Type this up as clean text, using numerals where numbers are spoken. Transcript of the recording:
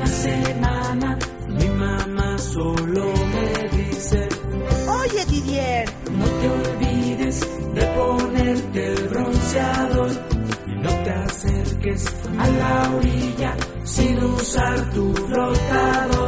semana mi mamá solo me dice: Oye, Didier, no te olvides de ponerte el bronceador y no te acerques a la orilla sin usar tu flotador.